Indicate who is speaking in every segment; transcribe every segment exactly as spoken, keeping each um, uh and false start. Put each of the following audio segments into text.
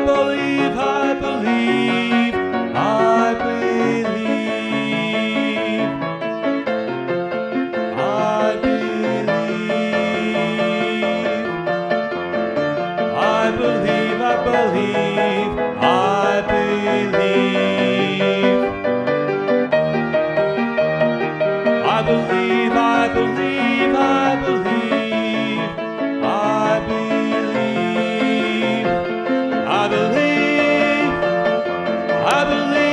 Speaker 1: believe, I believe, I believe, I believe, I believe, I believe, I believe, I believe, I believe, I believe, I believe, I believe, I believe.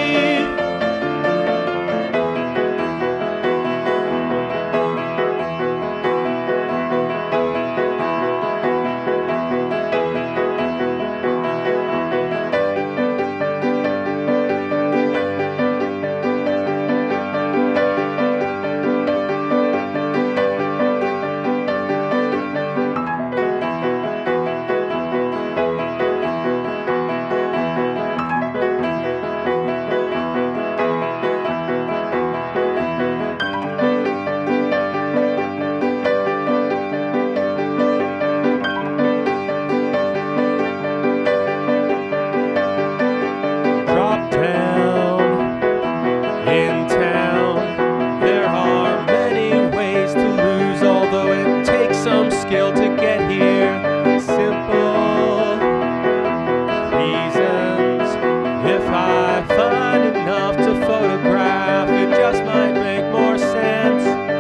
Speaker 1: Drop down in town. There are many ways to lose, although it takes some skill to get here. Simple reasons. If I find enough to photograph, it just might make more sense.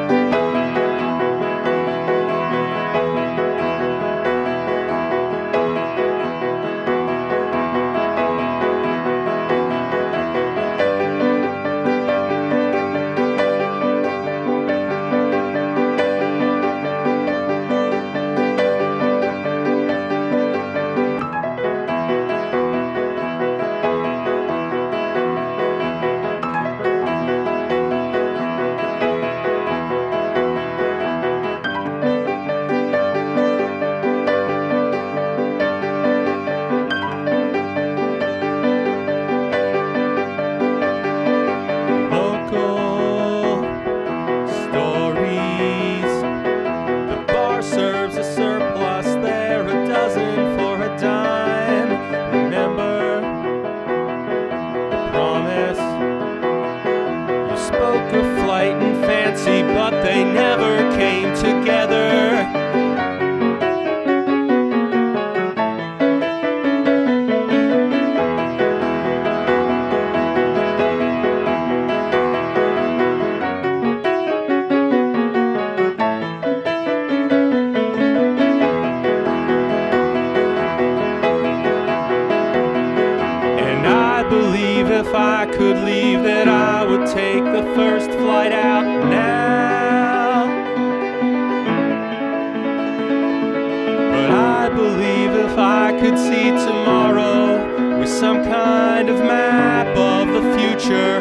Speaker 1: Local stories. The bar serves a surplus there, a dozen for a dime. Remember the promise. You spoke of flight and fancy, but they never came together. And I believe if I could leave that I would take the first flight out now. But I believe if I could see tomorrow with some kind of map of the future,